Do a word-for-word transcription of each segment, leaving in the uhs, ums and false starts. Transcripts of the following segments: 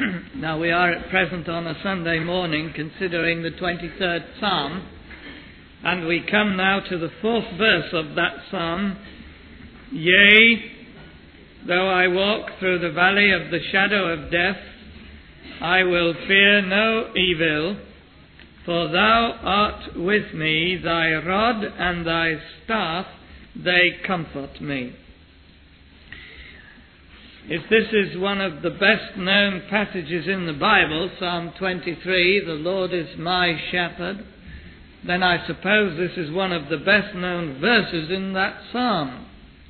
Now we are at present on a Sunday morning considering the twenty-third Psalm, and we come now to the fourth verse of that Psalm. Yea, though I walk through the valley of the shadow of death, I will fear no evil, for thou art with me, thy rod and thy staff, they comfort me. If this is one of the best known passages in the Bible, Psalm twenty-three, the Lord is my shepherd, then I suppose this is one of the best known verses in that psalm.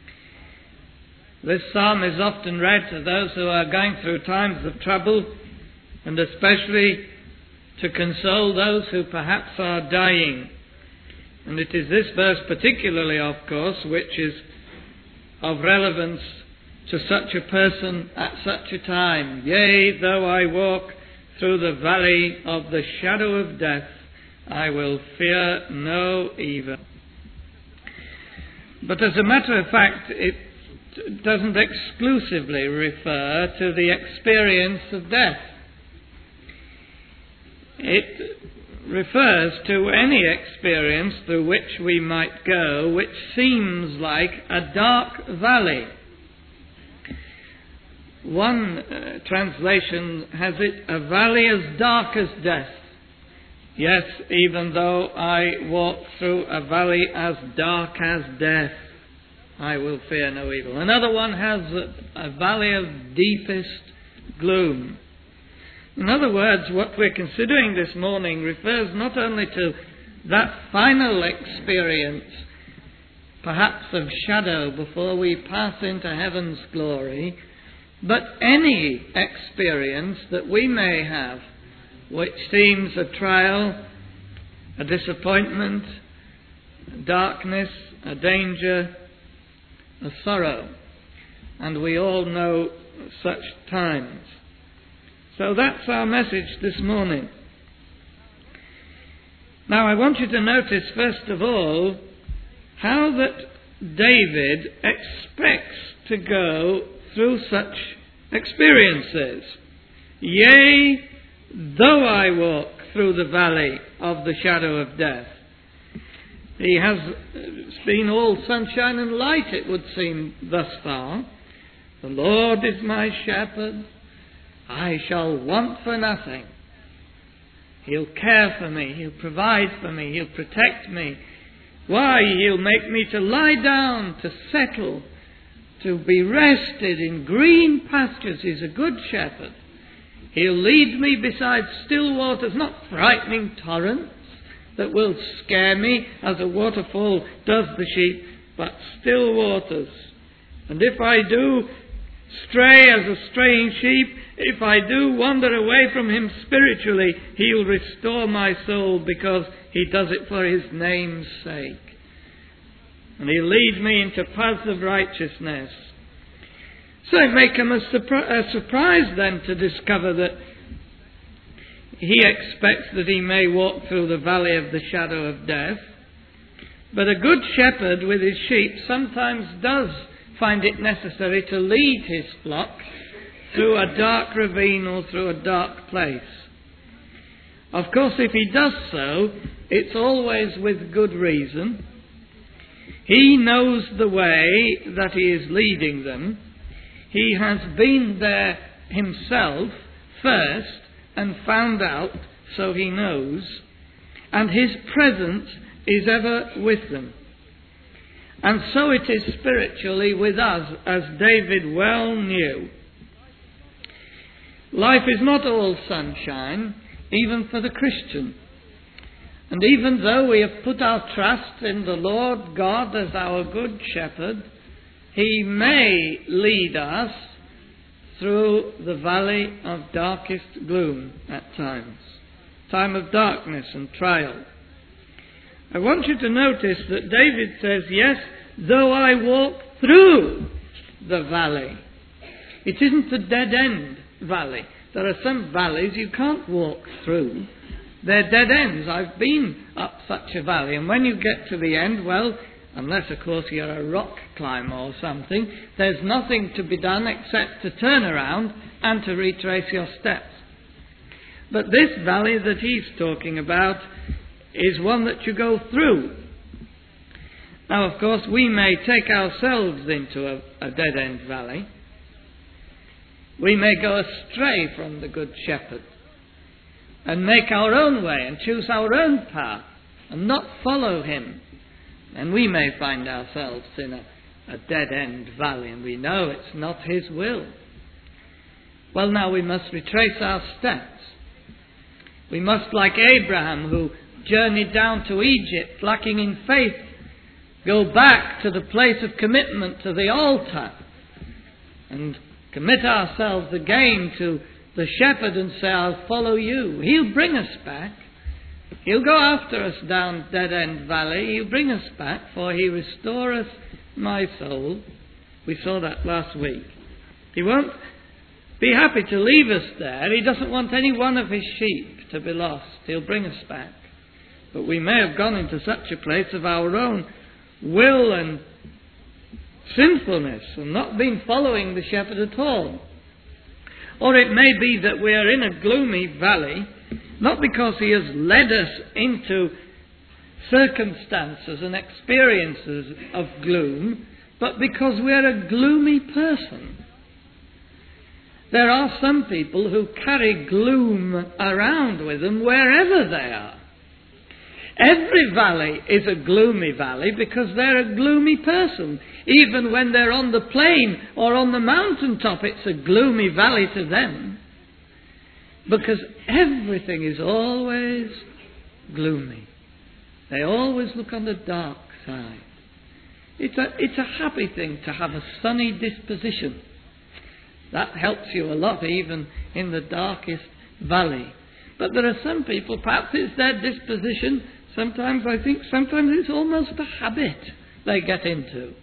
This psalm is often read to those who are going through times of trouble, and especially to console those who perhaps are dying. And it is this verse particularly, of course, which is of relevance to such a person at such a time. Yea, though I walk through the valley of the shadow of death, I will fear no evil. But as a matter of fact, it doesn't exclusively refer to the experience of death. It refers to any experience through which we might go which seems like a dark valley. One uh, translation has it, a valley as dark as death. Yes, even though I walk through a valley as dark as death, I will fear no evil. Another one has a, a valley of deepest gloom. In other words, what we're considering this morning refers not only to that final experience, perhaps of shadow before we pass into heaven's glory, but any experience that we may have which seems a trial, a disappointment, a darkness, a danger, a sorrow. And we all know such times. So that's our message this morning. Now I want you to notice first of all how that David expects to go through such experiences. Yea, though I walk through the valley of the shadow of death. He has been all sunshine and light, it would seem, thus far. The Lord is my shepherd. I shall want for nothing. He'll care for me. He'll provide for me. He'll protect me. Why? He'll make me to lie down, to settle, to be rested in green pastures. He's a good shepherd. He'll lead me beside still waters, not frightening torrents that will scare me as a waterfall does the sheep, but still waters. And if I do stray as a straying sheep, if I do wander away from him spiritually, he'll restore my soul because he does it for his name's sake. And he'll lead me into paths of righteousness. So it may come as surpri- a surprise then to discover that he expects that he may walk through the valley of the shadow of death. But a good shepherd with his sheep sometimes does find it necessary to lead his flock through a dark ravine or through a dark place. Of course, if he does so, it's always with good reason. He knows the way that he is leading them. He has been there himself first and found out, so he knows, and his presence is ever with them. And so it is spiritually with us, as David well knew. Life is not all sunshine, even for the Christian. And even though we have put our trust in the Lord God as our good shepherd, he may lead us through the valley of darkest gloom at times, time of darkness and trial. I want you to notice that David says, yes, though I walk through the valley. It isn't a dead-end valley. There are some valleys you can't walk through. They're dead ends. I've been up such a valley, and when you get to the end, well, unless, of course, you're a rock climber or something. There's nothing to be done except to turn around and to retrace your steps. But this valley that he's talking about is one that you go through. Now, of course, we may take ourselves into a, a dead-end valley. We may go astray from the Good Shepherd and make our own way and choose our own path and not follow him. And we may find ourselves in a, a dead-end valley, and we know it's not his will. Well, now we must retrace our steps. We must, like Abraham, who journeyed down to Egypt, lacking in faith, go back to the place of commitment, to the altar, and commit ourselves again to the shepherd and say, I'll follow you. He'll bring us back. He'll go after us down Dead-End Valley. He'll bring us back, for he restoreth my soul. We saw that last week. He won't be happy to leave us there. He doesn't want any one of his sheep to be lost. He'll bring us back. But we may have gone into such a place of our own will and sinfulness and not been following the shepherd at all. Or it may be that we are in a gloomy valley, not because he has led us into circumstances and experiences of gloom, but because we are a gloomy person. There are some people who carry gloom around with them wherever they are. Every valley is a gloomy valley because they're a gloomy person. Even when they're on the plain or on the mountaintop, it's a gloomy valley to them. Because everything is always gloomy. They always look on the dark side. It's a, it's a happy thing to have a sunny disposition. That helps you a lot, even in the darkest valley. But there are some people, perhaps it's their disposition. Sometimes I think, sometimes it's almost a habit they get into.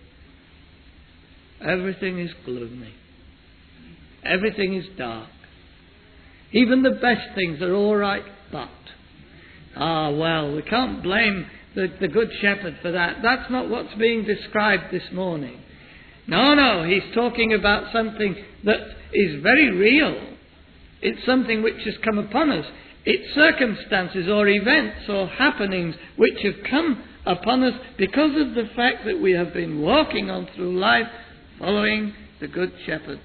Everything is gloomy. Everything is dark. Even the best things are all right, but, ah, well, we can't blame the, the Good Shepherd for that. That's not what's being described this morning. No, no, he's talking about something that is very real. It's something which has come upon us. It's circumstances or events or happenings which have come upon us because of the fact that we have been walking on through life following the Good Shepherd.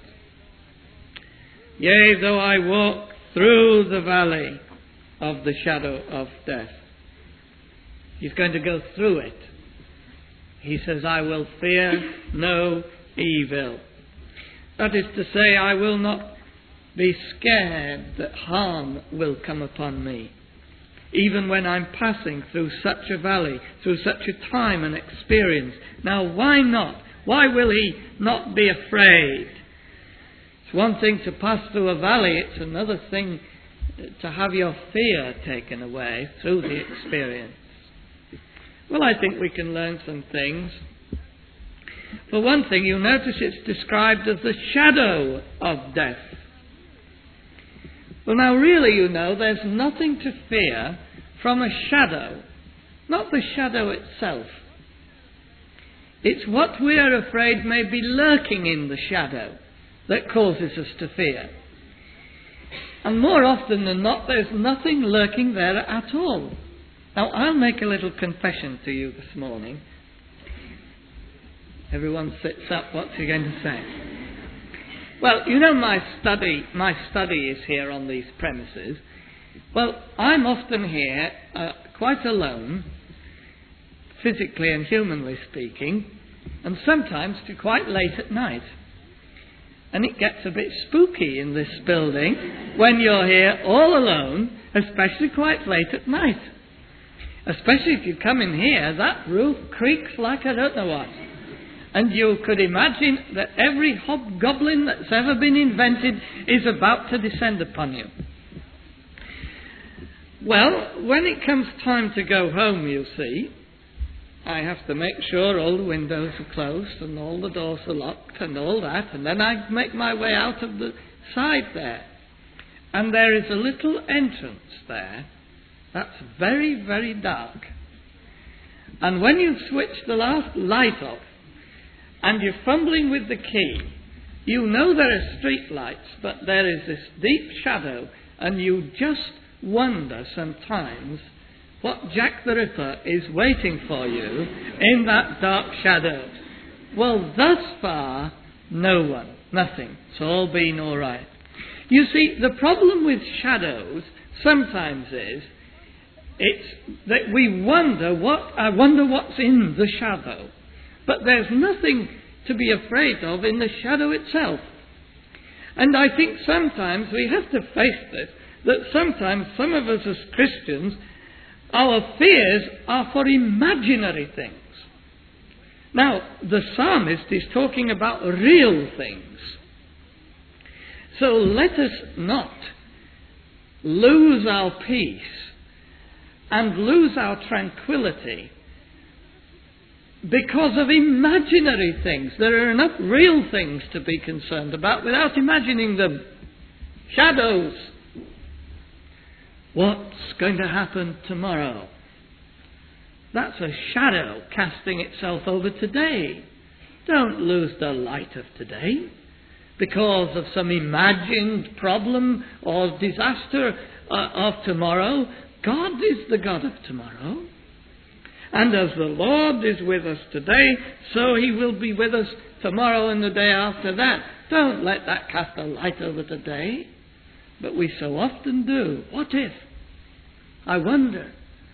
Yea, though I walk through the valley of the shadow of death. He's going to go through it. He says, I will fear no evil. That is to say, I will not be scared that harm will come upon me. Even when I'm passing through such a valley, through such a time and experience. Now, why not? Why will he not be afraid? It's one thing to pass through a valley, it's another thing to have your fear taken away through the experience. Well, I think we can learn some things. For one thing, you'll notice it's described as the shadow of death. Well, now really, you know, there's nothing to fear from a shadow, not the shadow itself. It's what we're afraid may be lurking in the shadow that causes us to fear. And more often than not, there's nothing lurking there at all. Now, I'll make a little confession to you this morning. Everyone sits up. What's he going to say? Well, you know my study, my study is here on these premises. Well, I'm often here uh, quite alone, physically and humanly speaking, and sometimes to quite late at night. And it gets a bit spooky in this building when you're here all alone, especially quite late at night. Especially if you come in here, that roof creaks like I don't know what. And you could imagine that every hobgoblin that's ever been invented is about to descend upon you. Well, when it comes time to go home, you see, I have to make sure all the windows are closed and all the doors are locked and all that, and then I make my way out of the side there. And there is a little entrance there that's very, very dark. And when you switch the last light off and you're fumbling with the key, you know there are street lights, but there is this deep shadow, and you just wonder sometimes what Jack the Ripper is waiting for you in that dark shadow. Well, thus far, no one, nothing. It's all been all right. You see, the problem with shadows sometimes is it's that we wonder what I wonder what's in the shadow. But there's nothing to be afraid of in the shadow itself. And I think sometimes we have to face this, that sometimes some of us as Christians, our fears are for imaginary things. Now, the psalmist is talking about real things. So let us not lose our peace and lose our tranquility because of imaginary things. There are enough real things to be concerned about without imagining them. Shadows. What's going to happen tomorrow? That's a shadow casting itself over today. Don't lose the light of today because of some imagined problem or disaster uh, of tomorrow. God is the God of tomorrow. And as the Lord is with us today, so he will be with us tomorrow and the day after that. Don't let that cast a light over today. But we so often do. What if? I wonder.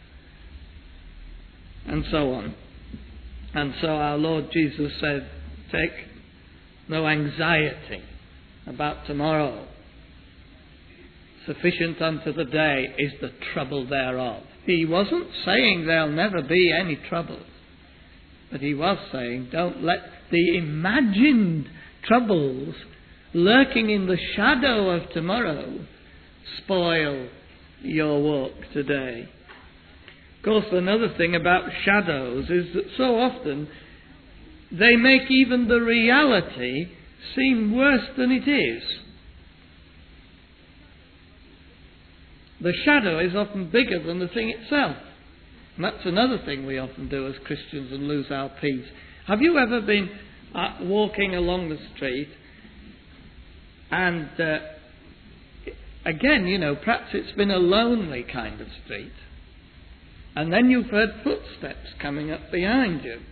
And so on. And so our Lord Jesus said, take no anxiety about tomorrow. Sufficient unto the day is the trouble thereof. He wasn't saying there'll never be any troubles. But he was saying, don't let the imagined troubles lurking in the shadow of tomorrow spoil your walk today. Of course, another thing about shadows is that so often they make even the reality seem worse than it is. The shadow is often bigger than the thing itself. And that's another thing we often do as Christians and lose our peace. Have you ever been uh, walking along the street and uh, again, you know, perhaps it's been a lonely kind of street, and then you've heard footsteps coming up behind you,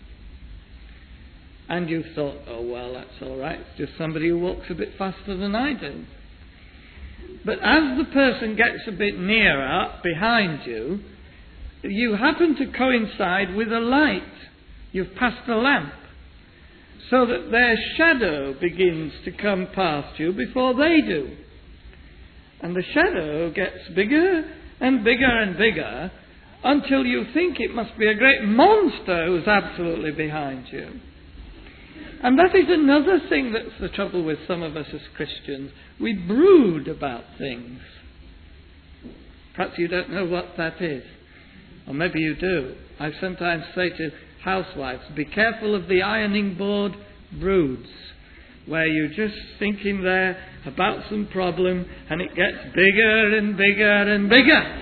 and you thought, oh well, that's all right, it's just somebody who walks a bit faster than I do. But as the person gets a bit nearer behind you, you happen to coincide with a light. You've passed a lamp, so that their shadow begins to come past you before they do. And the shadow gets bigger and bigger and bigger until you think it must be a great monster who's absolutely behind you. And that is another thing that's the trouble with some of us as Christians. We brood about things. Perhaps you don't know what that is. Or maybe you do. I sometimes say to housewives, be careful of the ironing board broods, where you're just thinking there about some problem and it gets bigger and bigger and bigger.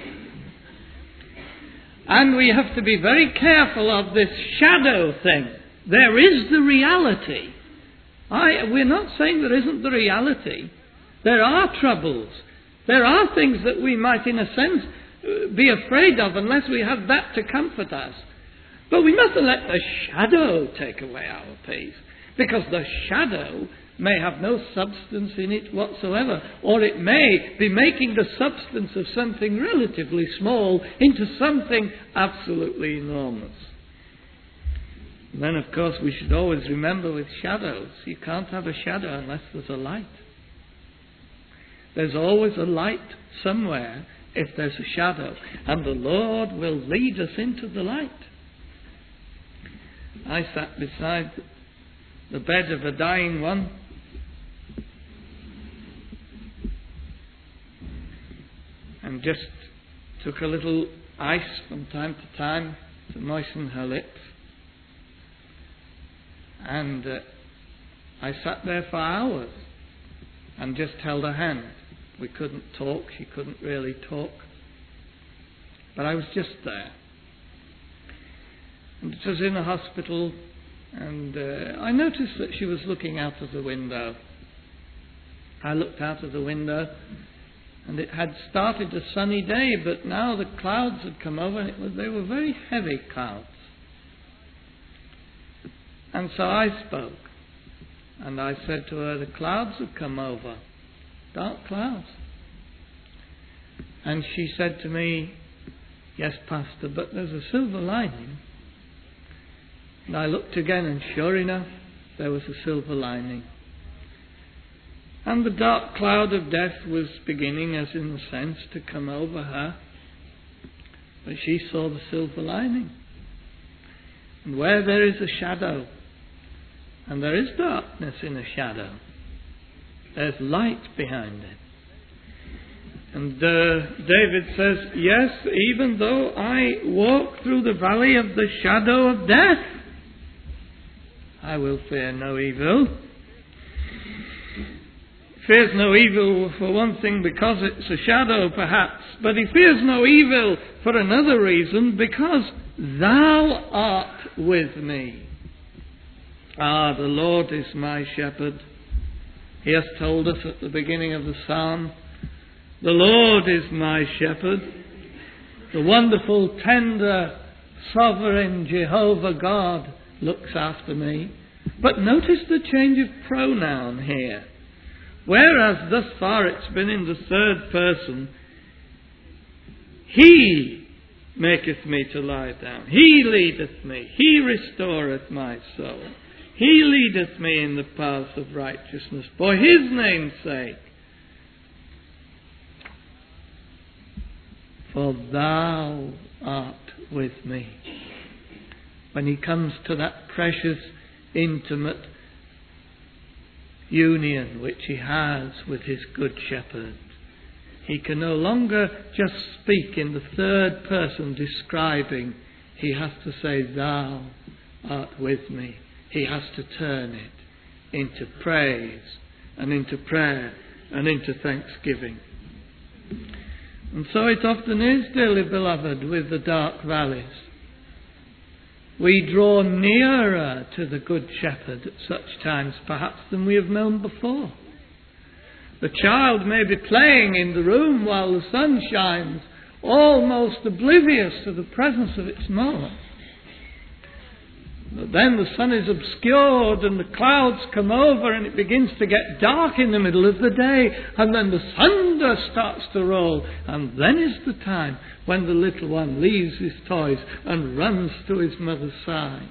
And we have to be very careful of this shadow thing. There is the reality. I, we're not saying there isn't the reality. There are troubles. There are things that we might, in a sense, be afraid of unless we have that to comfort us. But we mustn't let the shadow take away our peace, because the shadow may have no substance in it whatsoever, or it may be making the substance of something relatively small into something absolutely enormous. And then, of course, we should always remember with shadows, you can't have a shadow unless there's a light. There's always a light somewhere if there's a shadow, and the Lord will lead us into the light. I sat beside the bed of a dying one, and just took a little ice from time to time to moisten her lips. And uh, I sat there for hours and just held her hand. We couldn't talk, she couldn't really talk. But I was just there. And it was in a hospital, and uh, I noticed that she was looking out of the window. I looked out of the window, and it had started a sunny day, but now the clouds had come over, and it was, they were very heavy clouds. And so I spoke, and I said to her, the clouds have come over, dark clouds. And she said to me, yes, Pastor, but there's a silver lining. And I looked again, and sure enough, there was a silver lining. And the dark cloud of death was beginning, as in a sense, to come over her. But she saw the silver lining. And where there is a shadow, and there is darkness in a shadow, there's light behind it. And uh, David says, yes, even though I walk through the valley of the shadow of death, I will fear no evil. Fears no evil, for one thing, because it's a shadow, perhaps. But he fears no evil for another reason, because thou art with me. Ah, the Lord is my shepherd. He has told us at the beginning of the psalm, the Lord is my shepherd. The wonderful, tender, sovereign Jehovah God looks after me. But notice the change of pronoun here. Whereas thus far it's been in the third person, He maketh me to lie down. He leadeth me. He restoreth my soul. He leadeth me in the paths of righteousness for His name's sake. For thou art with me. When he comes to that precious, intimate union which he has with his good shepherd, he can no longer just speak in the third person describing. He has to say, thou art with me. He has to turn it into praise and into prayer and into thanksgiving. And so it often is, dearly beloved, with the dark valleys. We draw nearer to the Good Shepherd at such times, perhaps, than we have known before. The child may be playing in the room while the sun shines, almost oblivious to the presence of its mother. But then the sun is obscured and the clouds come over and it begins to get dark in the middle of the day, and then the thunder starts to roll, and then is the time when the little one leaves his toys and runs to his mother's side.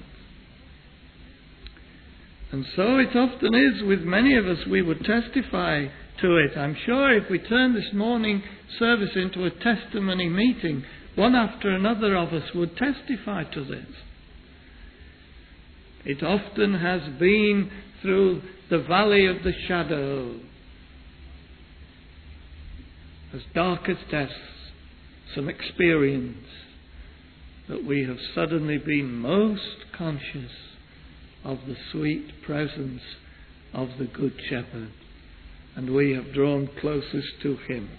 And so it often is with many of us. We would testify to it. I'm sure if we turn this morning service into a testimony meeting, one after another of us would testify to this. It often has been through the valley of the shadow, as dark as death, some experience, that we have suddenly been most conscious of the sweet presence of the Good Shepherd, and we have drawn closest to Him.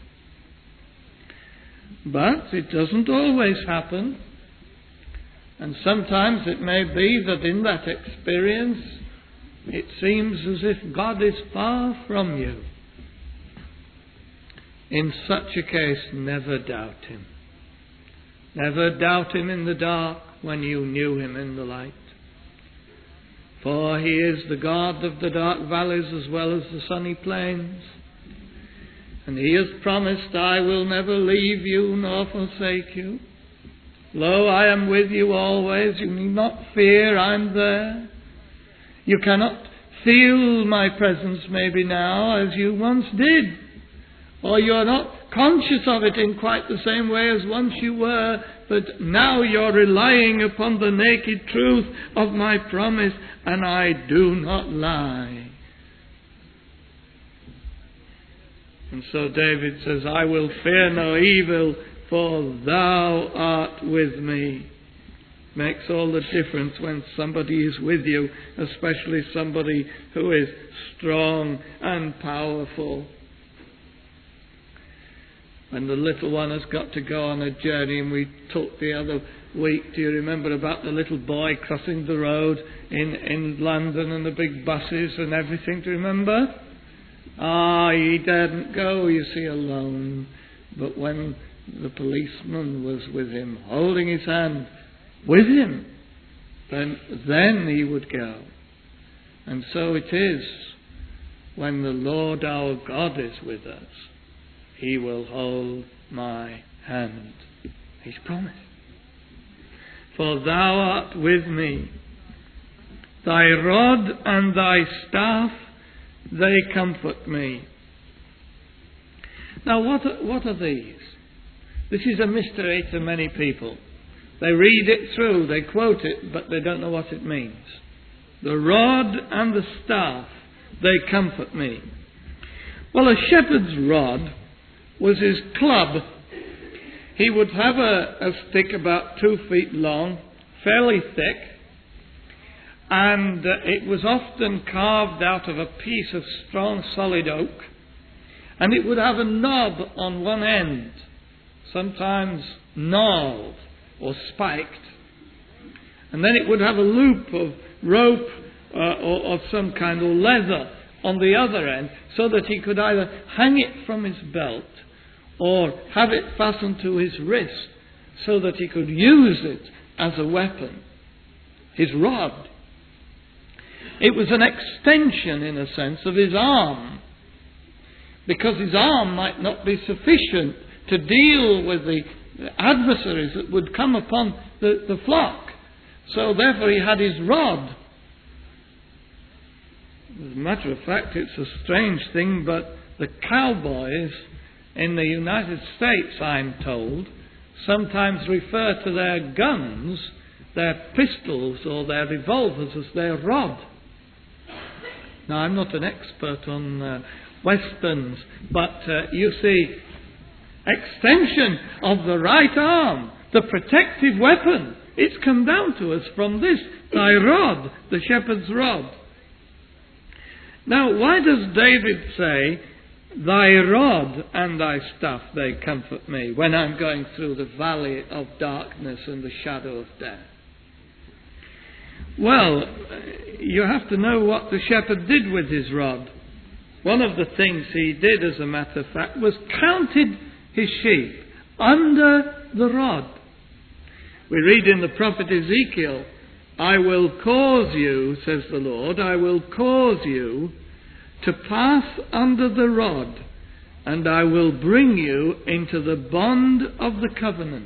But it doesn't always happen. And sometimes it may be that in that experience it seems as if God is far from you. In such a case, never doubt Him. Never doubt Him in the dark when you knew Him in the light. For He is the God of the dark valleys as well as the sunny plains. And He has promised, I will never leave you nor forsake you. Lo, I am with you always. You need not fear, I'm there. You cannot feel my presence maybe now as you once did. Or you are not conscious of it in quite the same way as once you were. But now you're relying upon the naked truth of my promise, and I do not lie. And so David says, I will fear no evil, for thou art with me. Makes all the difference when somebody is with you, especially somebody who is strong and powerful. When the little one has got to go on a journey, and we talked the other week, do you remember about the little boy crossing the road in, in London and the big buses and everything? Do you remember? Ah, he didn't go, you see, alone. But when the policeman was with him, holding his hand with him, then, then he would go. And so it is when the Lord our God is with us. He will hold my hand. He's promised. For thou art with me. Thy rod and thy staff, they comfort me. Now what are, what are these? This is a mystery to many people. They read it through, they quote it, but they don't know what it means. The rod and the staff, they comfort me. Well, a shepherd's rod was his club. He would have a, a stick about two feet long, fairly thick, and uh, it was often carved out of a piece of strong solid oak, and it would have a knob on one end, sometimes gnarled or spiked, and then it would have a loop of rope uh, or of some kind of leather on the other end, so that he could either hang it from his belt or have it fastened to his wrist so that he could use it as a weapon. His rod. It was an extension, in a sense, of his arm, because his arm might not be sufficient to deal with the adversaries that would come upon the, the flock. So therefore he had his rod. As a matter of fact, it's a strange thing, but the cowboys in the United States, I'm told, sometimes refer to their guns, their pistols or their revolvers, as their rod. Now, I'm not an expert on uh, westerns, but uh, you see, extension of the right arm, the protective weapon, it's come down to us from this, thy rod, the shepherd's rod. Now, why does David say, thy rod and thy staff, they comfort me, when I'm going through the valley of darkness and the shadow of death? Well, you have to know what the shepherd did with his rod. One of the things he did, as a matter of fact, was counted his sheep under the rod. We read in the prophet Ezekiel, I will cause you, says the Lord, I will cause you to pass under the rod, and I will bring you into the bond of the covenant.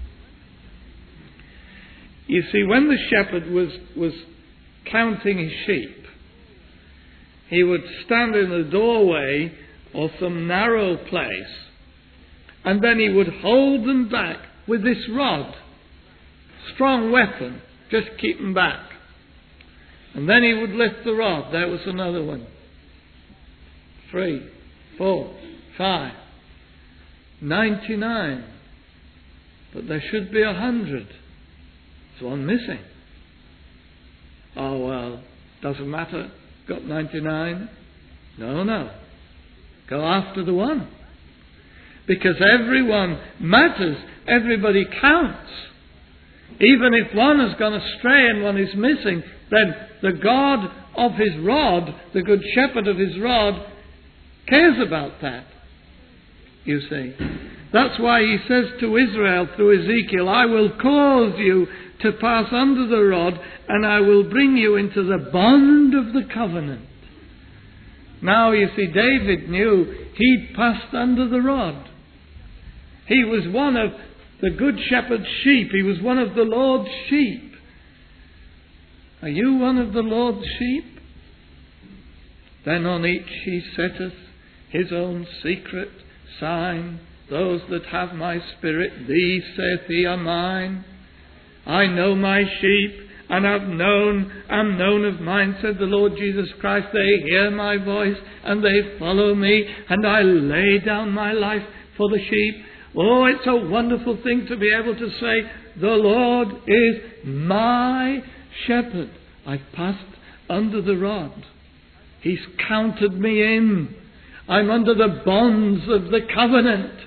You see, when the shepherd was, was counting his sheep, he would stand in the doorway or some narrow place, and then he would hold them back with this rod. Strong weapon, just keep them back. And then he would lift the rod. There was another one. Three, four, five, ninety-nine. But there should be a hundred. There's one missing. Oh, well, doesn't matter. Got ninety-nine. No, no. Go after the one. Because everyone matters. Everybody counts. Even if one has gone astray and one is missing, then the God of his rod, the good shepherd of his rod, cares about that. You see. That's why he says to Israel through Ezekiel, I will cause you to pass under the rod, and I will bring you into the bond of the covenant. Now, you see, David knew he'd passed under the rod. He was one of the good shepherd's sheep. He was one of the Lord's sheep. Are you one of the Lord's sheep? Then on each he setteth his own secret sign. Those that have my spirit, these, saith he, are mine. I know my sheep, and have known, am known of mine, said the Lord Jesus Christ. They hear my voice, and they follow me, and I lay down my life for the sheep. Oh, it's a wonderful thing to be able to say, the Lord is my shepherd. I've passed under the rod. He's counted me in. I'm under the bonds of the covenant.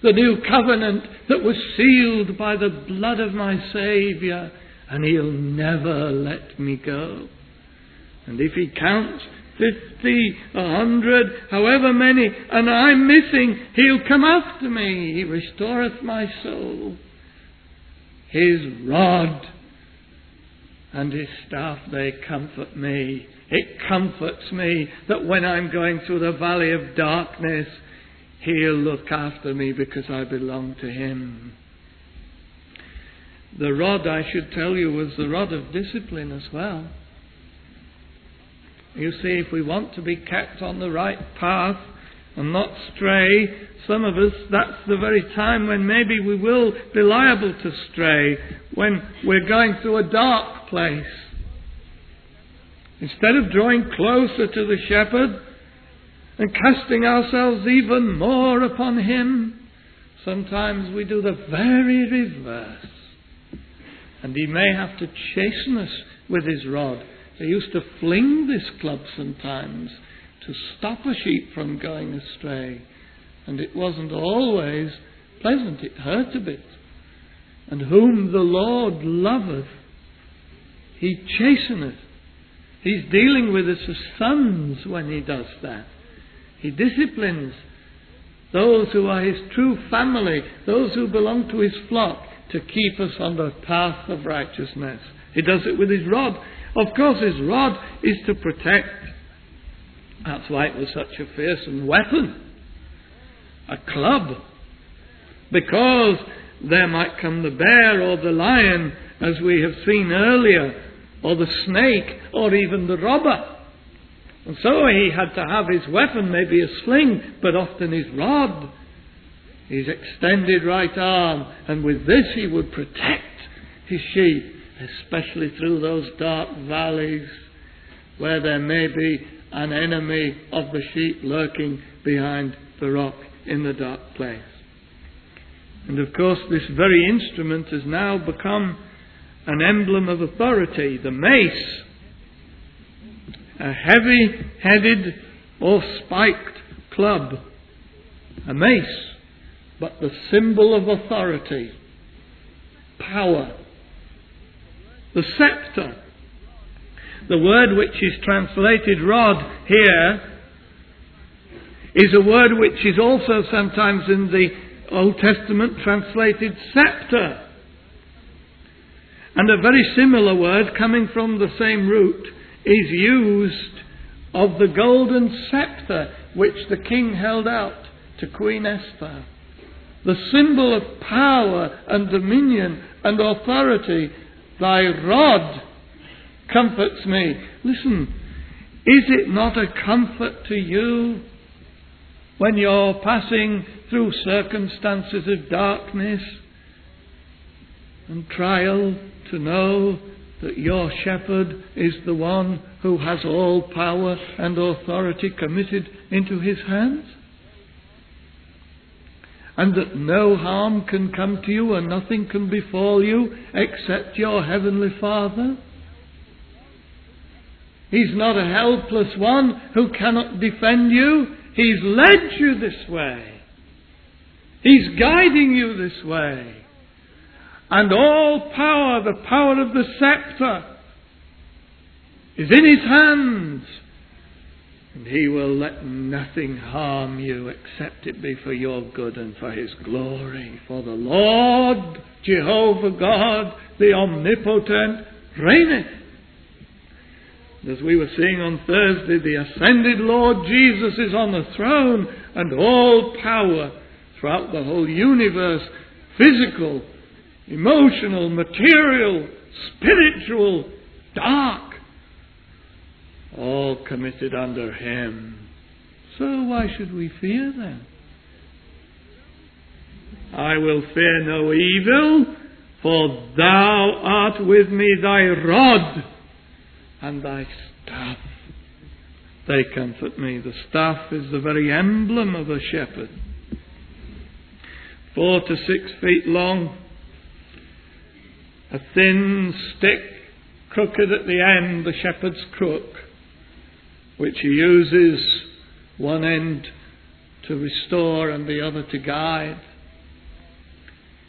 the new covenant that was sealed by the blood of my Saviour, and He'll never let me go. And if He counts fifty, a hundred, however many, and I'm missing, He'll come after me. He restoreth my soul. His rod and His staff, they comfort me. It comforts me that when I'm going through the valley of darkness, He'll look after me because I belong to Him. The rod, I should tell you, was the rod of discipline as well. You see, if we want to be kept on the right path and not stray, some of us, that's the very time when maybe we will be liable to stray, when we're going through a dark place. Instead of drawing closer to the shepherd and casting ourselves even more upon Him, sometimes we do the very reverse. And He may have to chasten us with His rod. They used to fling this club sometimes to stop a sheep from going astray. And it wasn't always pleasant. It hurt a bit. And whom the Lord loveth, He chasteneth. He's dealing with us as sons when He does that. He disciplines those who are His true family, those who belong to His flock, to keep us on the path of righteousness. He does it with His rod. Of course, His rod is to protect. That's why it was such a fearsome weapon. A club. Because there might come the bear or the lion, as we have seen earlier, or the snake, or even the robber. And so He had to have His weapon, maybe a sling, but often His rod, His extended right arm. And with this He would protect His sheep, especially through those dark valleys where there may be an enemy of the sheep lurking behind the rock in the dark place. And of course, this very instrument has now become an emblem of authority, the mace, a heavy-headed or spiked club, a mace, but the symbol of authority, power. The scepter, the word which is translated rod here, is a word which is also sometimes in the Old Testament translated scepter. And a very similar word coming from the same root is used of the golden scepter which the king held out to Queen Esther. The symbol of power and dominion and authority. Thy rod comforts me. Listen, is it not a comfort to you when you're passing through circumstances of darkness and trial to know that your shepherd is the one who has all power and authority committed into His hands? And that no harm can come to you and nothing can befall you except your Heavenly Father? He's not a helpless one who cannot defend you. He's led you this way. He's guiding you this way. And all power, the power of the scepter, is in His hands. And He will let nothing harm you except it be for your good and for His glory. For the Lord, Jehovah God, the omnipotent, reigneth. As we were seeing on Thursday, the ascended Lord Jesus is on the throne, and all power throughout the whole universe, physical, emotional, material, spiritual, dark, all committed under Him. So why should we fear then? I will fear no evil, for Thou art with me, Thy rod and Thy staff, they comfort me. The staff is the very emblem of a shepherd. Four to six feet long, a thin stick, crooked at the end, the shepherd's crook, which he uses one end to restore and the other to guide.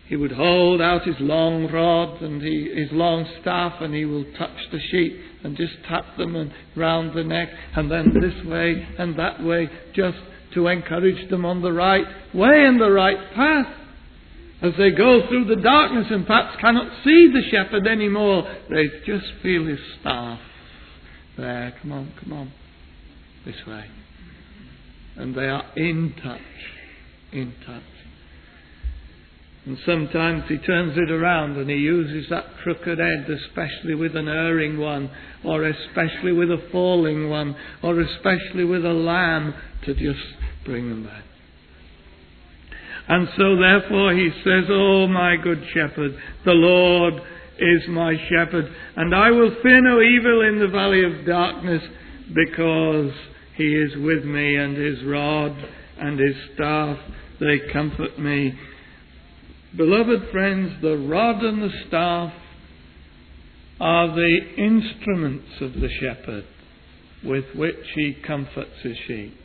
He would hold out his long rod and he, his long staff, and he will touch the sheep and just tap them and round the neck and then this way and that way, just to encourage them on the right way and the right path. As they go through the darkness and perhaps cannot see the shepherd anymore, they just feel his staff. There, come on, come on, this way. And they are in touch, in touch. And sometimes he turns it around and he uses that crooked end, especially with an erring one, or especially with a falling one, or especially with a lamb, to just bring them back. And so therefore he says, "Oh, my good shepherd, the Lord is my shepherd, and I will fear no evil in the valley of darkness, because he is with me, and his rod and his staff, they comfort me." Beloved friends, the rod and the staff are the instruments of the shepherd with which he comforts his sheep.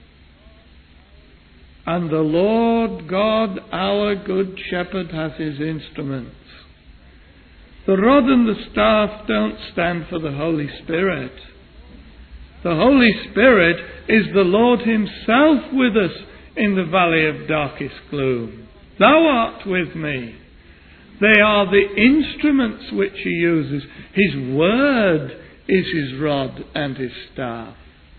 And the Lord God, our good shepherd, has his instruments. The rod and the staff don't stand for the Holy Spirit. The Holy Spirit is the Lord himself with us in the valley of darkest gloom. Thou art with me. They are the instruments which he uses. His word is his rod and his staff.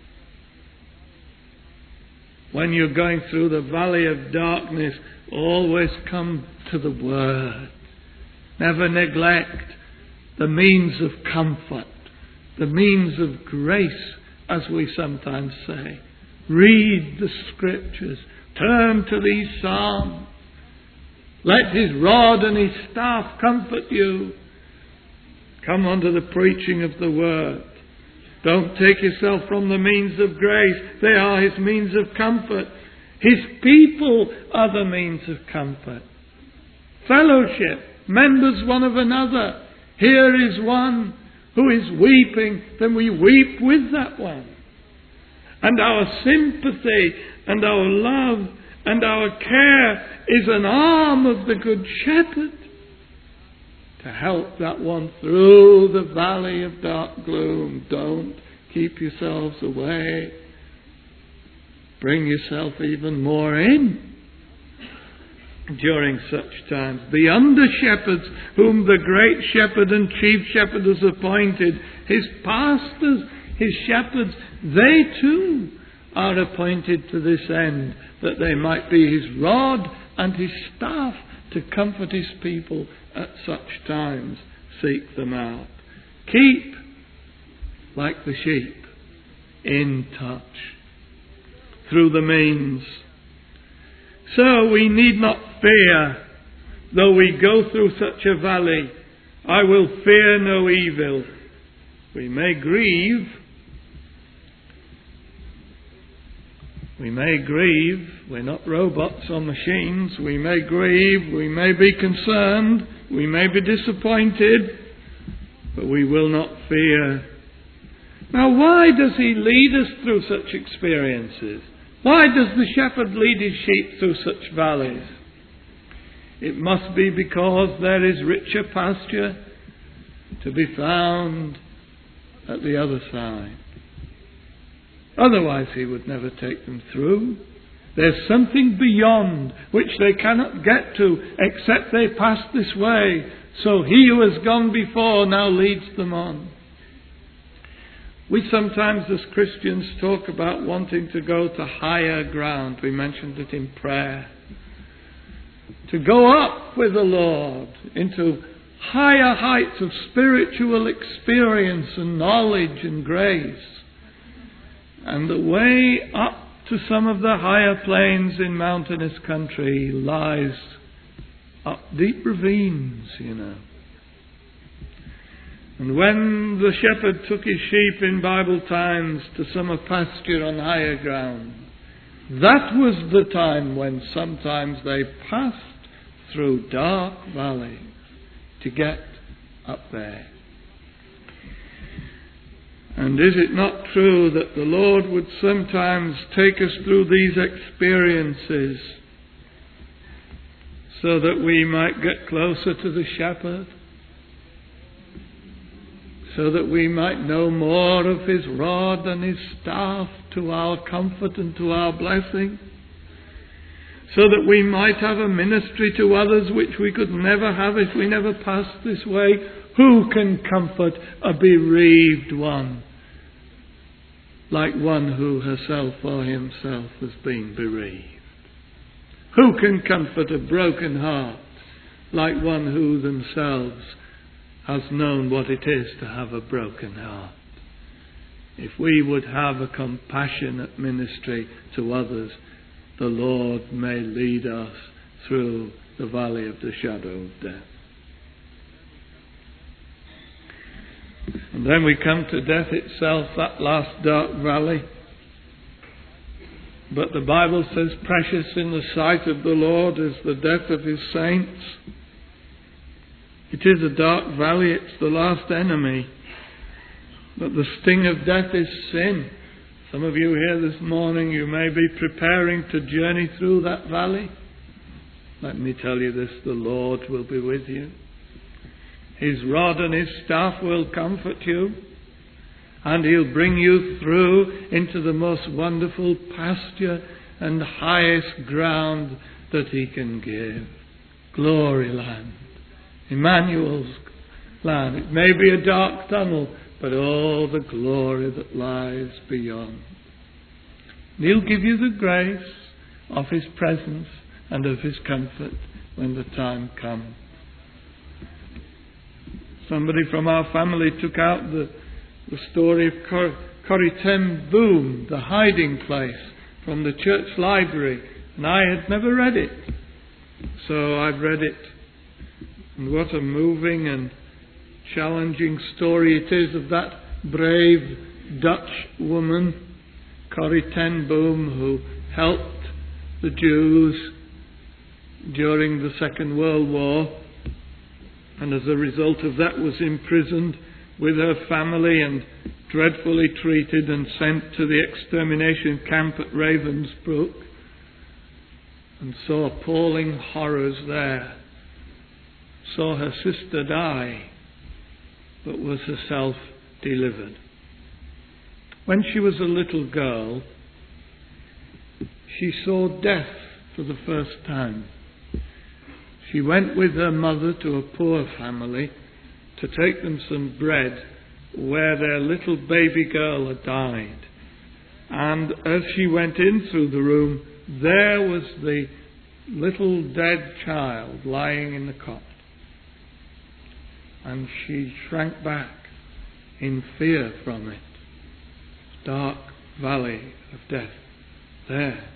When you're going through the valley of darkness, always come to the word. Never neglect the means of comfort, the means of grace, as we sometimes say. Read the scriptures. Turn to these psalms. Let his rod and his staff comfort you. Come unto the preaching of the word. Don't take yourself from the means of grace. They are his means of comfort. His people are the means of comfort. Fellowship, members one of another. Here is one who is weeping, then we weep with that one. And our sympathy and our love and our care is an arm of the Good Shepherd to help that one through the valley of dark gloom. Don't keep yourselves away. Bring yourself even more in during such times. The under-shepherds whom the great shepherd and chief shepherd has appointed, his pastors, his shepherds, they too are appointed to this end, that they might be his rod and his staff to comfort his people at such times. Seek them out. Keep, like the sheep, in touch through the means. So we need not fear, though we go through such a valley. I will fear no evil. We may grieve. We may grieve. We're not robots or machines. We may grieve. We may be concerned. We may be disappointed. But we will not fear. Now, why does he lead us through such experiences? Why does the shepherd lead his sheep through such valleys? It must be because there is richer pasture to be found at the other side. Otherwise he would never take them through. There's something beyond which they cannot get to except they pass this way. So he who has gone before now leads them on. We sometimes as Christians talk about wanting to go to higher ground. We mentioned it in prayer. To go up with the Lord into higher heights of spiritual experience and knowledge and grace. And the way up to some of the higher plains in mountainous country lies up deep ravines, you know. And when the shepherd took his sheep in Bible times to summer pasture on higher ground, that was the time when sometimes they passed through dark valleys to get up there. And is it not true that the Lord would sometimes take us through these experiences so that we might get closer to the shepherd, so that we might know more of his rod and his staff to our comfort and to our blessing, so that we might have a ministry to others which we could never have if we never passed this way. Who can comfort a bereaved one like one who herself or himself has been bereaved? Who can comfort a broken heart like one who themselves has known what it is to have a broken heart? If we would have a compassionate ministry to others, the Lord may lead us through the valley of the shadow of death. And then we come to death itself, that last dark valley. But the Bible says, precious in the sight of the Lord is the death of his saints. It is a dark valley, it's the last enemy. But the sting of death is sin. Some of you here this morning, you may be preparing to journey through that valley. Let me tell you this, the Lord will be with you. His rod and his staff will comfort you, and he'll bring you through into the most wonderful pasture and highest ground that he can give. Glory land, Emmanuel's land. It may be a dark tunnel, but all the glory that lies beyond. And he'll give you the grace of his presence and of his comfort when the time comes. Somebody from our family took out the, the story of Cor- Corrie ten Boom, The Hiding Place, from the church library, and I had never read it. So I've read it. And what a moving and challenging story it is of that brave Dutch woman, Corrie ten Boom, who helped the Jews during the Second World War, and as a result of that was imprisoned with her family and dreadfully treated and sent to the extermination camp at Ravensbrück, and saw appalling horrors there. Saw her sister die, but was herself delivered. When she was a little girl, she saw death for the first time. She went with her mother to a poor family to take them some bread where their little baby girl had died. And as she went in through the room, there was the little dead child lying in the cot. And she shrank back in fear from it. Dark valley of death there.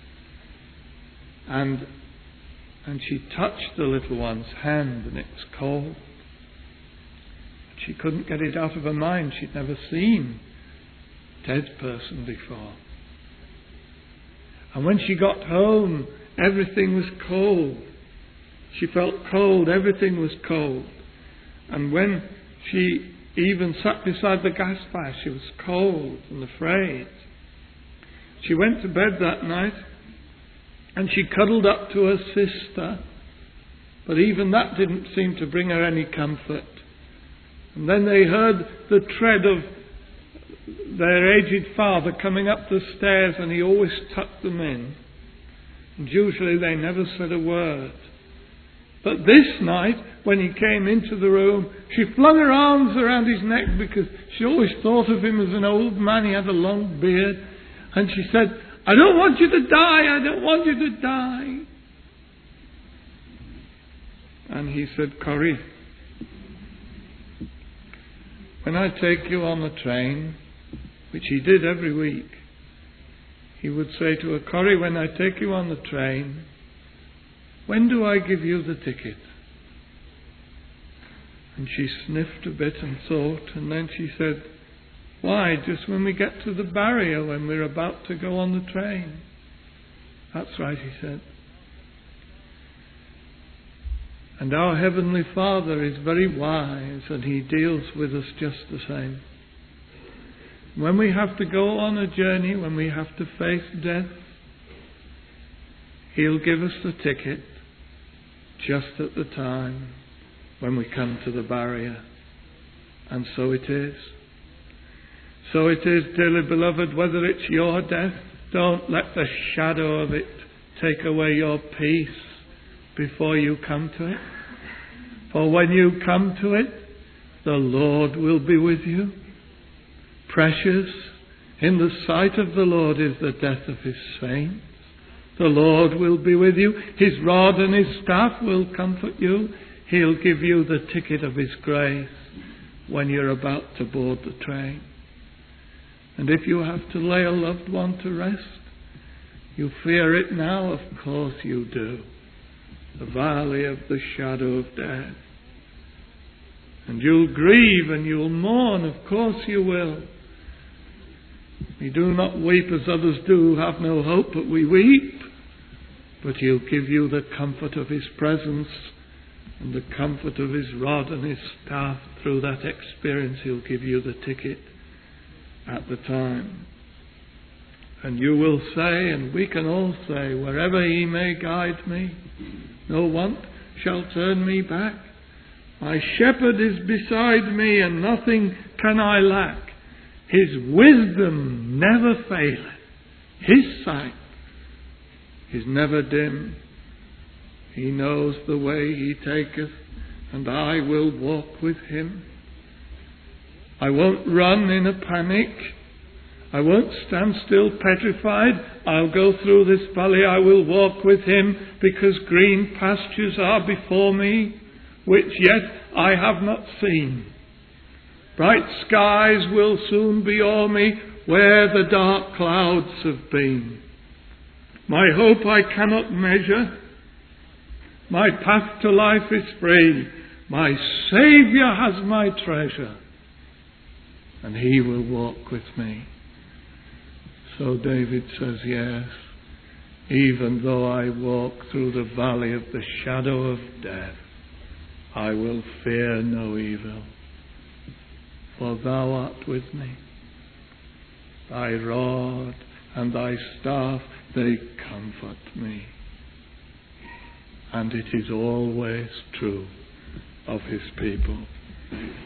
And and she touched the little one's hand, and it was cold. She couldn't get it out of her mind. She'd never seen a dead person before. And when she got home, everything was cold. She felt cold, everything was cold. And when she even sat beside the gas fire, she was cold and afraid. She went to bed that night, and she cuddled up to her sister, but even that didn't seem to bring her any comfort. And then they heard the tread of their aged father coming up the stairs, and he always tucked them in. And usually they never said a word. But this night, when he came into the room, she flung her arms around his neck, because she always thought of him as an old man. He had a long beard. And she said, "I don't want you to die, I don't want you to die." And he said, "Corrie, when I take you on the train," which he did every week, he would say to her, "Corrie, when I take you on the train, when do I give you the ticket?" And she sniffed a bit and thought, and then she said, "Why, just when we get to the barrier, when we're about to go on the train." "That's right," he said. And our Heavenly Father is very wise, and he deals with us just the same. When we have to go on a journey, when we have to face death, he'll give us the ticket, just at the time when we come to the barrier. And so it is. So it is, dearly beloved, whether it's your death, don't let the shadow of it take away your peace before you come to it. For when you come to it, the Lord will be with you. Precious in the sight of the Lord is the death of his saints. The Lord will be with you. His rod and his staff will comfort you. He'll give you the ticket of his grace when you're about to board the train. And if you have to lay a loved one to rest, you fear it now, of course you do. The valley of the shadow of death. And you'll grieve and you'll mourn, of course you will. We do not weep as others do, who have no hope, but we weep. But he'll give you the comfort of his presence and the comfort of his rod and his staff. Through that experience, he'll give you the ticket at the time. And you will say, and we can all say, wherever he may guide me, no want shall turn me back. My shepherd is beside me, and nothing can I lack. His wisdom never faileth. His sight is never dim. He knows the way he taketh, and I will walk with him. I won't run in a panic. I won't stand still petrified. I'll go through this valley. I will walk with him, because green pastures are before me, which yet I have not seen. Bright skies will soon be o'er me, where the dark clouds have been. My hope I cannot measure. My path to life is free. My Saviour has my treasure, and he will walk with me. So David says, yes, even though I walk through the valley of the shadow of death, I will fear no evil, for thou art with me. Thy rod and thy staff, they comfort me. And it is always true of his people.